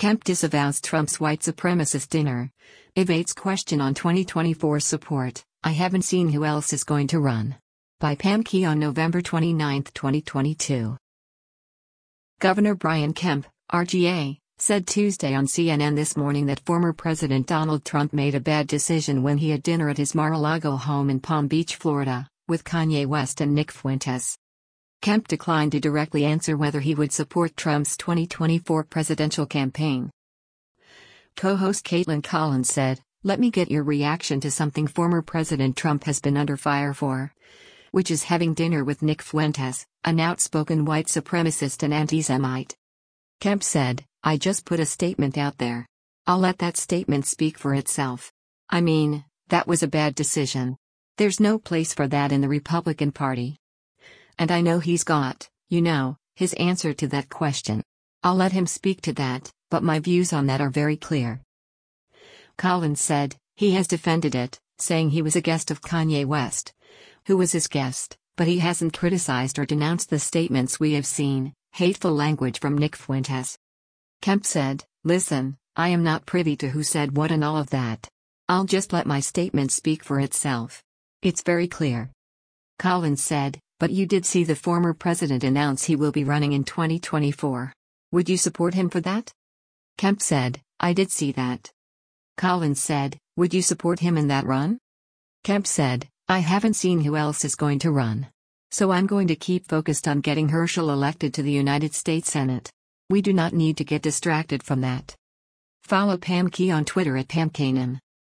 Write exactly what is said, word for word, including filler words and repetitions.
Kemp disavows Trump's white supremacist dinner. Evades question on twenty twenty-four support. I haven't seen who else is going to run. By Pam Key on November twenty-ninth, twenty twenty-two. Governor Brian Kemp, R G A, said Tuesday on C N N This Morning that former President Donald Trump made a bad decision when he had dinner at his Mar-a-Lago home in Palm Beach, Florida, with Kanye West and Nick Fuentes. Kemp declined to directly answer whether he would support Trump's twenty twenty-four presidential campaign. Co-host Caitlin Collins said, "Let me get your reaction to something former President Trump has been under fire for, which is having dinner with Nick Fuentes, an outspoken white supremacist and anti-Semite." Kemp said, "I just put a statement out there. I'll let that statement speak for itself. I mean, that was a bad decision. There's no place for that in the Republican Party. And I know he's got, you know, his answer to that question. I'll let him speak to that, but my views on that are very clear." Collins said, he has defended it, saying he was a guest of Kanye West, who was his guest, but he hasn't criticized or denounced the statements we have seen, hateful language from Nick Fuentes. Kemp said, "Listen, I am not privy to who said what and all of that. I'll just let my statement speak for itself. It's very clear." Collins said, "But you did see the former president announce he will be running in twenty twenty-four. Would you support him for that?" Kemp said, "I did see that." Collins said, "Would you support him in that run?" Kemp said, "I haven't seen who else is going to run. So I'm going to keep focused on getting Herschel elected to the United States Senate. We do not need to get distracted from that." Follow Pam Key on Twitter at Pam Kanan.